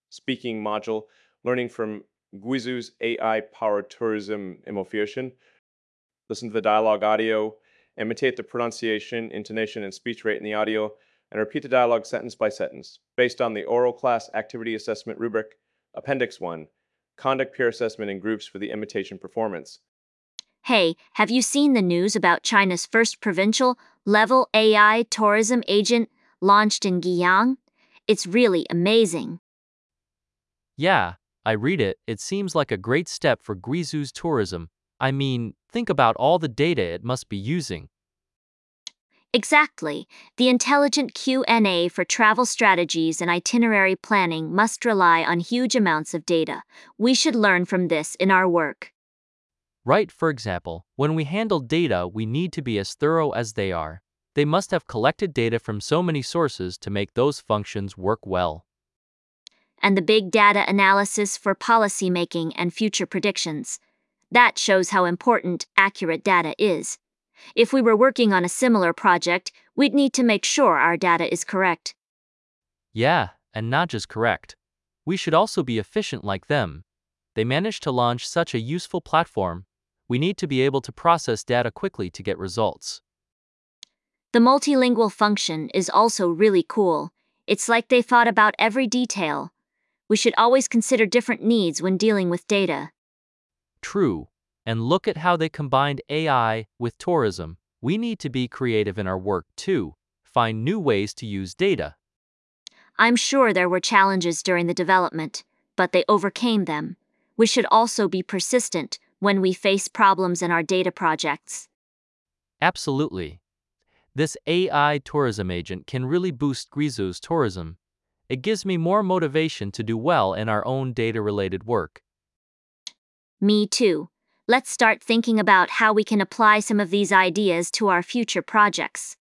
speaking module, learning from Guizu's AI-powered tourism emotion. Listen to the dialogue audio, imitate the pronunciation, intonation, and speech rate in the audio, and repeat the dialogue sentence by sentence, based on the oral class activity assessment rubric, Appendix 1, conduct peer assessment in groups for the imitation performance. Hey, have you seen the news about China's first provincial level AI tourism agent launched in Guiyang? It's really amazing. Yeah, I read it. It seems like a great step for Guizhou's tourism. I mean, think about all the data it must be using. Exactly. The intelligent Q&A for travel strategies and itinerary planning must rely on huge amounts of data. We should learn from this in our work. Right, for example, when we handle data, we need to be as thorough as they are. They must have collected data from so many sources to make those functions work well. And the big data analysis for policymaking and future predictions. That shows how important accurate data is. If we were working on a similar project, we'd need to make sure our data is correct. Yeah, and not just correct. We should also be efficient like them. They managed to launch such a useful platform. We need to be able to process data quickly to get results. The multilingual function is also really cool. It's like they thought about every detail. We should always consider different needs when dealing with data. True. And look at how they combined AI with tourism. We need to be creative in our work too. Find new ways to use data. I'm sure there were challenges during the development, but they overcame them. We should also be persistent when we face problems in our data projects. Absolutely. This AI tourism agent can really boost Guizhou's tourism. It gives me more motivation to do well in our own data-related work. Me too. Let's start thinking about how we can apply some of these ideas to our future projects.